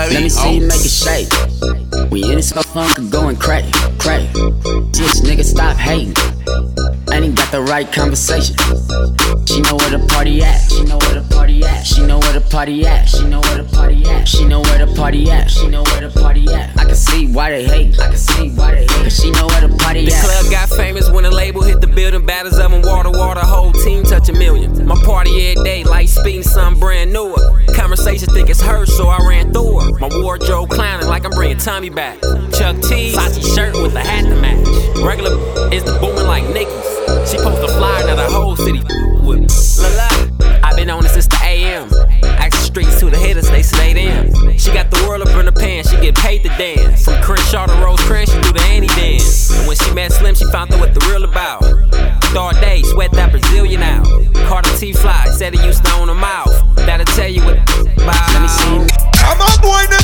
Let me see you make it shake. We in this motherfucker going crazy, crazy. Bitch, nigga, stop hating. I ain't got the right conversation. She know where the party at. She know where the party at. She know where the party at. She know where the party at. She know where the party at. She know where the party at. I can see why they hate. I can see why they hate. Cause she know where the party at. The club got famous when the label hit the building. Batters of them, water, whole team touch a million. My party every day, like speeding something brand newer. Conversation think it's her, so I ran through her. My wardrobe clowning like I'm bringing Tommy back. Chuck T, Sachi shirt with a hat to match. Regular is the booming like Nicki's. She post a flyer, now the whole city with me. La la, I been on it since the AM. Ask the streets to the hitters, they say them. She got the world up in her pants, she get paid to dance. From Crenshaw to Rosecrans, she do the Annie dance. And when she met Slim, she found out what the real about. Thought day, sweat that Brazilian out. Carter T-Fly, said he used to own a mouth. That'll tell you what about. Let me see you. I'm a boy,